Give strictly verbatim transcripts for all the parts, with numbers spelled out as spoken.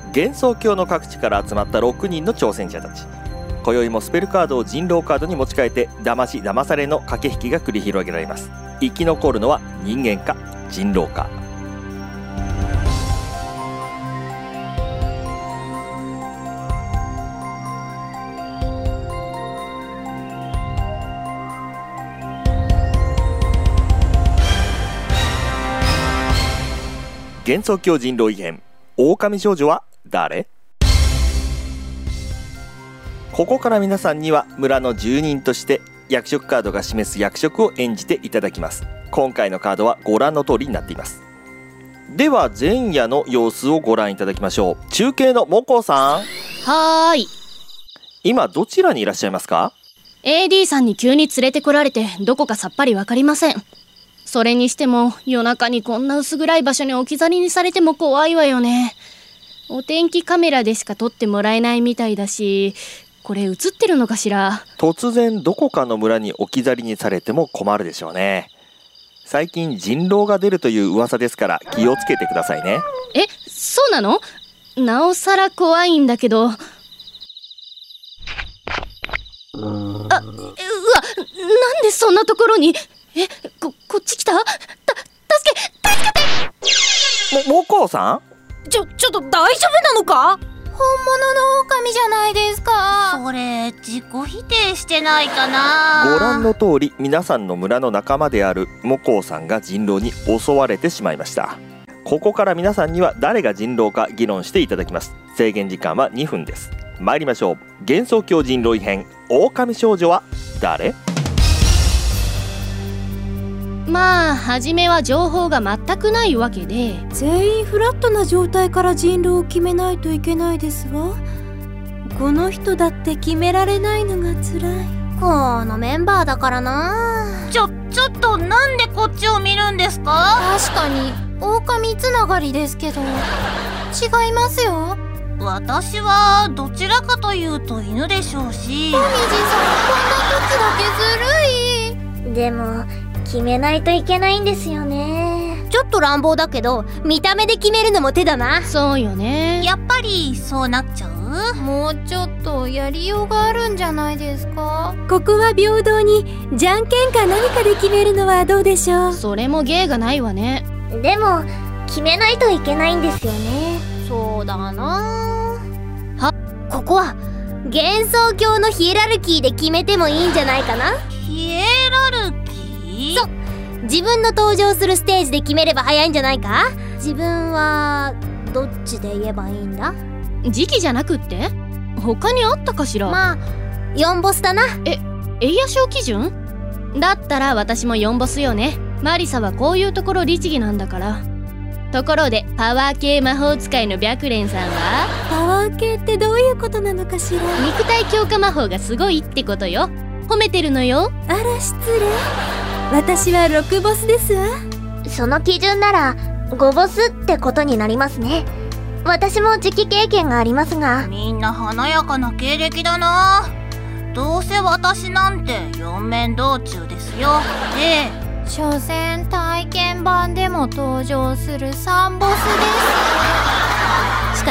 幻想郷の各地から集まったろくにんの挑戦者たち。今宵もスペルカードを人狼カードに持ち替えて騙し騙されの駆け引きが繰り広げられます。生き残るのは人間か人狼か。幻想郷人狼異変、狼少女は誰？ここから皆さんには村の住人として役職カードが示す役職を演じていただきます。今回のカードはご覧の通りになっています。では前夜の様子をご覧いただきましょう。中継のモコさん。 はーい。 今どちらにいらっしゃいますか？ エーディー さんに急に連れてこられてどこかさっぱりわかりません。それにしても夜中にこんな薄暗い場所に置き去りにされても怖いわよね。お天気カメラでしか撮ってもらえないみたいだし、これ映ってるのかしら。 突然どこかの村に置き去りにされても困るでしょうね。最近人狼が出るという噂ですから気をつけてくださいね。 え、そうなの？なおさら怖いんだけど。あ、うわ、なんでそんなところに。え、こ、こっち来た？た、助け、助けて！ も、モコさん？ちょ、ちょっと大丈夫なのか？本物の狼じゃないですか。 それ自己否定してないかな。 ご覧の通り皆さんの村の仲間であるモコさんが人狼に襲われてしまいました。ここから皆さんには誰が人狼か議論していただきます。制限時間はにふんです。参りましょう。幻想郷人狼異変、狼少女は誰？ まあ初めは情報が全くないわけで、 全員フラットな状態から人狼を決めないといけないですわ。この人だって決められないのが辛い。 このメンバーだからな。ちょ、ちょっとなんでこっちを見るんですか？ 確かに狼つながりですけど違いますよ。 私はどちらかというと犬でしょうし。 もみじさん、こんな時だけずるい。 でも決めないといけないんですよね。 ちょっと乱暴だけど見た目で決めるのも手だな。 そうよね。 やっぱりそうなっちゃう？ もうちょっとやりようがあるんじゃないですか。ここは平等にじゃんけんか何かで決めるのはどうでしょう。 それも芸がないわね。 でも決めないといけないんですよね。 そうだな。 は、ここは幻想郷のヒエラルキーで決めてもいいんじゃないかな。ヒエラルキー？そう、自分の登場するステージで決めれば早いんじゃないか。自分はどっちで言えばいいんだ？ 時期じゃなくって他にあったかしら。 まあよんボスだな。 え、エイヤ賞基準だったら私もよんボスよね。マリサはこういうところ律儀なんだから。ところでパワー系魔法使いの白蓮さんは？ パワー系ってどういうことなのかしら。 肉体強化魔法がすごいってことよ。褒めてるのよ。 あら失礼。私はろくボスですわ。 その基準ならごボスってことになりますね。私も時期経験がありますが。みんな華やかな経歴だな。どうせ私なんて四面道中ですよ。ええ、 所詮体験版でも登場するさんボスです。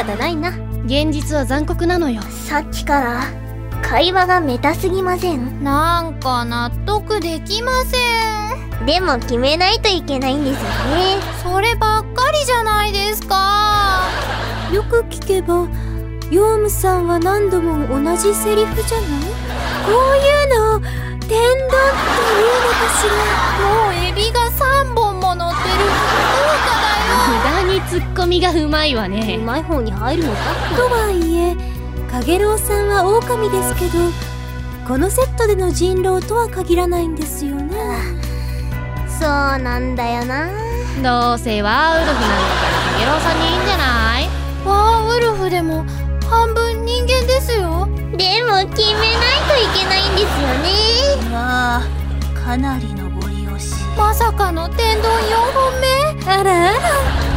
仕方ないな。 現実は残酷なのよ。 さっきから会話がメタすぎません？ なんか納得できません。 でも決めないといけないんですよね。 そればっかりじゃないですか。よく聞けばヨウムさんは何度も同じセリフじゃない？こういうのを天丼っていうのかしら。もうエビがさんぼんも乗ってる。 無駄にツッコミがうまいわね。 うまい方に入るのか。 とはいえカゲロウさんは狼ですけど、このセットでの人狼とは限らないんですよね。 そうなんだよな。 どうせワーウルフなんだからカゲロウさんにいいんじゃない？ ワーウルフでも半分人間ですよ。 でも決めないといけないんですよね。わあ、かなりのご利用し。 まさかの天丼よんほんめ。あらあら。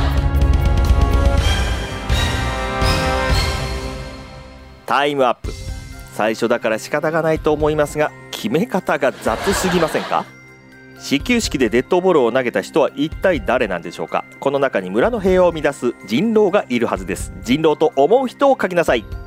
タイムアップ。最初だから仕方がないと思いますが決め方が雑すぎませんか？ 始球式でデッドボールを投げた人は一体誰なんでしょうか。この中に村の平和を乱す人狼がいるはずです。人狼と思う人を書きなさい。